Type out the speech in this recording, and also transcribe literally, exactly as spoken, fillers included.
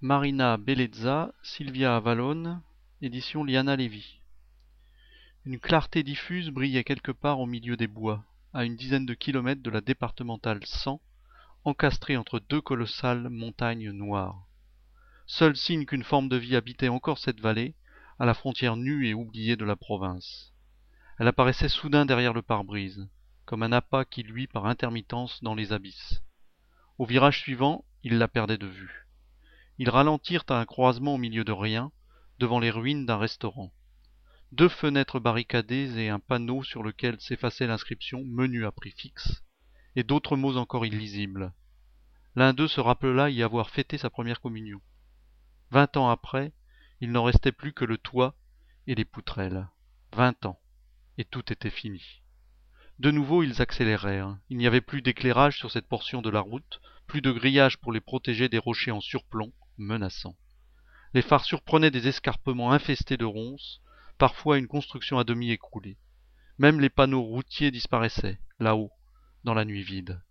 Marina Bellezza, Silvia Avallone, édition Liana Levy. Une clarté diffuse brillait quelque part au milieu des bois, à une dizaine de kilomètres de la départementale cent, encastrée entre deux colossales montagnes noires. Seul signe qu'une forme de vie habitait encore cette vallée, à la frontière nue et oubliée de la province. Elle apparaissait soudain derrière le pare-brise, comme un appât qui luit par intermittence dans les abysses. Au virage suivant, ils la perdaient de vue. Ils ralentirent à un croisement au milieu de rien, devant les ruines d'un restaurant. Deux fenêtres barricadées et un panneau sur lequel s'effaçait l'inscription « Menu à prix fixe » et d'autres mots encore illisibles. L'un d'eux se rappela y avoir fêté sa première communion. Vingt ans après, il n'en restait plus que le toit et les poutrelles. Vingt ans, et tout était fini. De nouveau, ils accélérèrent. Il n'y avait plus d'éclairage sur cette portion de la route, plus de grillage pour les protéger des rochers en surplomb, menaçants. Les phares surprenaient des escarpements infestés de ronces, parfois une construction à demi écroulée. Même les panneaux routiers disparaissaient, là-haut, dans la nuit vide.